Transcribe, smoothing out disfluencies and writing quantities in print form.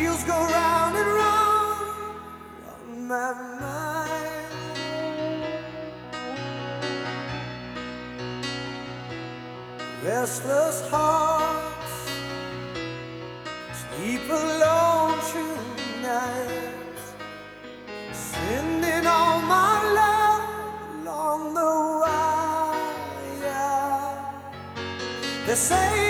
wheels go round and round on my mind. Restless hearts sleep alone through nights, sending all my love along the wire. They say